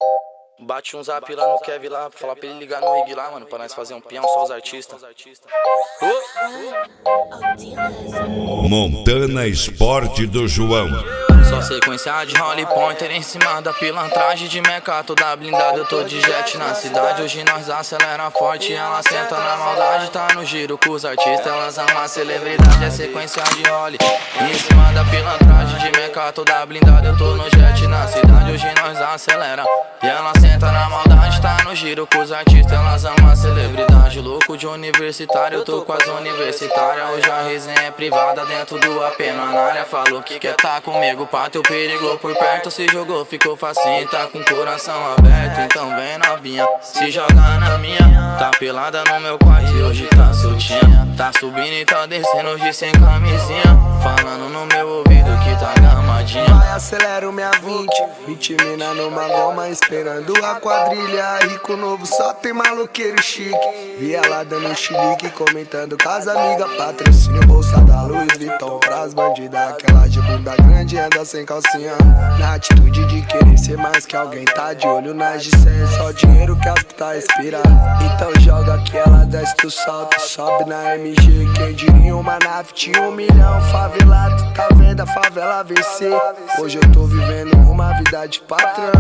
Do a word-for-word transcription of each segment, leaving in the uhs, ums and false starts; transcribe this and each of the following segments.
Bate um zap lá no Kevin lá, falar pra ele ligar no Ig lá, mano, pra nós fazer um peão, só os artistas. Oh. Montana Esporte do João. Só sequência de Holly Pointer em cima da pilantragem de meca toda blindada. Eu tô de jet na cidade, hoje nós acelera forte. Ela senta na maldade, tá no giro com os artistas. Elas amam a celebridade, é sequência de Holly em cima da pilantragem de meca toda blindada. Eu tô no jet na cidade, hoje nós acelera. E ela senta na maldade, tá no giro com os artistas. Elas amam a celebridade, louco de universitário. Eu tô com as universitárias, hoje a resenha é privada dentro do A P na área. Falou que quer tá comigo, pá, teu perigo por perto. Se jogou, ficou facinho, tá com o coração aberto. Então vem novinha, se joga na minha. Tá pelada no meu quarto e hoje tá soltinha. Tá subindo e tá descendo hoje sem camisinha. Falando no meu ouvido que tá gamadinha. Vai, acelero minha vinte, vinte mina numa goma esperando a quadrilha. Rico novo, só tem maloqueiro chique. Vi ela dando chilique, comentando com as amigas. Patrocínio, bolsa da Louis Vuitton pras bandidas. Aquela de bunda grande anda sem calcinha. Na atitude de querer ser mais que alguém, tá de olho nas de cem. Só dinheiro que as putas respira. Então joga que ela desce do salto, sobe na M G. Quem diria uma nave tinha um milhão. Favelado, tá vendo a favela vencer. Hoje eu tô vivendo uma vida de patrão.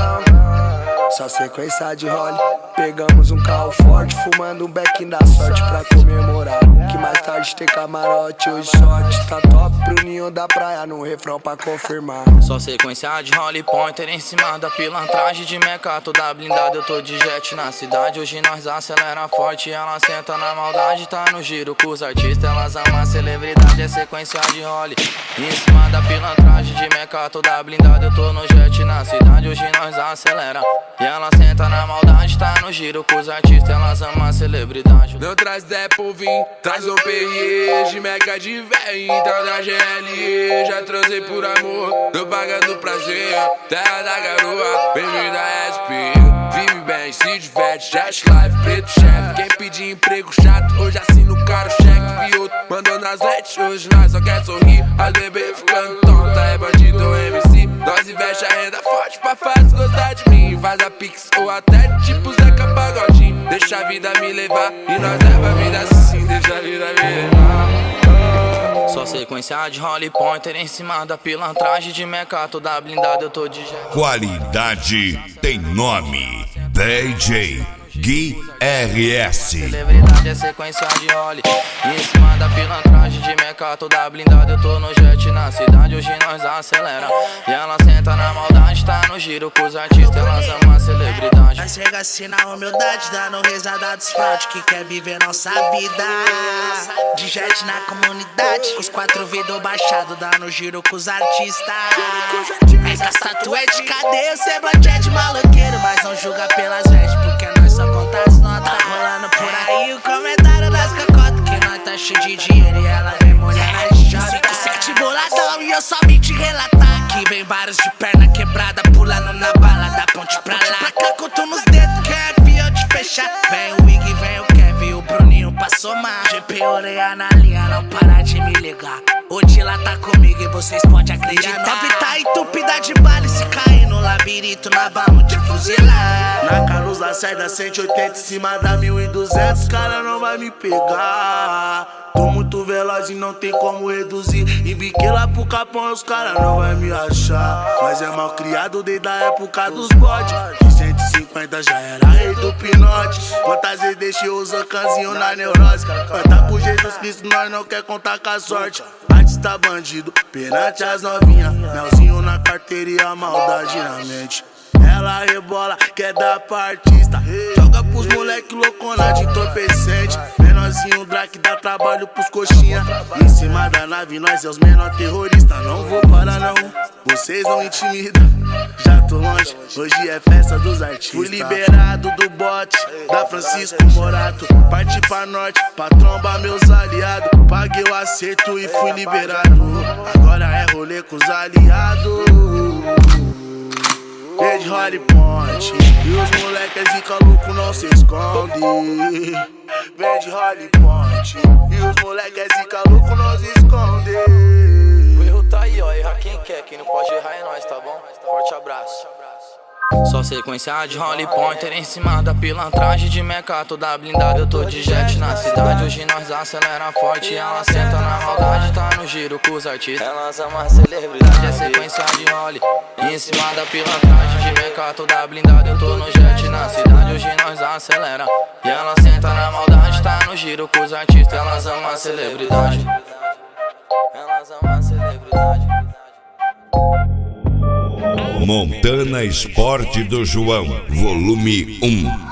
Só sequência de Holly. Pegamos um carro forte, fumando um beck da sorte pra comemorar. Que mais tarde tem camarote, hoje sorte. Tá top pro ninho da praia, no refrão pra confirmar. Só sequência de Holly Pointer em cima da pilantragem de meca toda blindada. Eu tô de jet na cidade, hoje nós acelera forte. Ela senta na maldade, tá no giro com os artistas. Elas amam a celebridade, é sequência de Holly em cima da pilantragem de meca toda blindada. Eu tô no jet na cidade, hoje nós acelera. E ela senta na maldade, tá no giro com os artistas. Elas amam a celebridade. Não traz Zé por vir, traz o P R de meca de véi. Então da G L E, já transei por amor. Tô pagando prazer, terra da garoa. Bem-vindo a S P, vive bem, se diverte. Cash life, preto chefe. Quem pedir emprego chato, hoje assina o cara o cheque. Vi outro, mandou nas lets, hoje nós só quer sorrir. As bebê ficando tonta, é bandido M C. Nós investe a renda forte pra fácil gostar de mim. Faz a pix ou até tipo Zeca Pagodinho. Deixa a vida me levar e nós leva a vida assim. Deixa a vida me levar. Só sequência de Holly Pointer em cima da pilantragem de meca toda blindada. Eu tô de jet. Qualidade tem nome. D J Gui R S. Celebridade é sequência de Holly em cima da pilantragem de meca toda blindada. Eu tô no jet na cidade, hoje nós acelera. E ela senta na maldade, tá no giro com os artistas. Elas amam a celebridade. Nós chega assim na humildade, dando risada dos fraude que quer viver nossa vida. De jet na comunidade, com os quatro vidros baixados, dando giro com os artistas. Essas tatuas de cadeia, o semblante é de maloqueiro, mas não julga pelas vestes, porque nós só conta as notas. Tá rolando por aí o comentário das cacotas, que nós tá cheio de dinheiro e ela vem mulher na jota. cinco sete boladão e eu só vim te relatar que vem vários de perna quebrada, pulando na bala da ponte pra lá. Pra cá, conto nos dedos, Kevin, eu te fechar. Vem o Ig, vem o Kevin, o Bruninho pra somar. G P orelha na linha, não para de me ligar. O Dila tá comigo e vocês podem acreditar. Nove tá entupida de bala e se cair no labirinto, nós vamos te fuzilar. Na Carlos Lacerda, cento e oitenta em cima da mil e duzentos, cara não vai me pegar. Tô muito veloz e não tem como reduzir. Embiquei lá pro Capão, os cara não vai me achar. Mas é mal criado desde a época dos bodes. De cento e cinquenta já era rei do pinote. Quantas vezes deixei os ancanzinhos na neurose. Canta por Jesus Cristo, nós não quer contar com a sorte. Artista bandido, perante as novinhas. Melzinho na carteira e a maldade na mente. Ela rebola, quer dar pra artista. Joga pros moleque loucona de entorpecente. Menorzinho Drake dá trabalho pros coxinha. Em cima da nave nós é os menor terroristas. Não vou parar não, vocês não intimidam. Já tô longe, hoje é festa dos artistas. Fui liberado do bote da Francisco Morato. Parti pra norte, pra trombar meus aliados. Paguei o acerto e fui liberado. Agora é rolê com os aliados. Desde Holly Ponte e os moleques zica louco não se esconde. Vem de Holly Ponte e os moleques zica louco não se esconde. O erro tá aí, ó, errar quem quer, quem não pode errar é nós, tá bom? Forte abraço. Só sequência de Holly Pointer em cima da pilantragem de meca toda blindada. Eu tô de jet na cidade, hoje nós acelera forte. Ela senta na maldade, tá no giro com os artistas. Elas amam a celebridade, é sequência de Holly em cima da pilantragem de meca toda blindada. Eu tô no jet na cidade, hoje nós acelera. E ela senta na maldade, tá no giro com os artistas. Elas amam a celebridade. Elas amam a celebridade. Montana Esporte do João, volume um.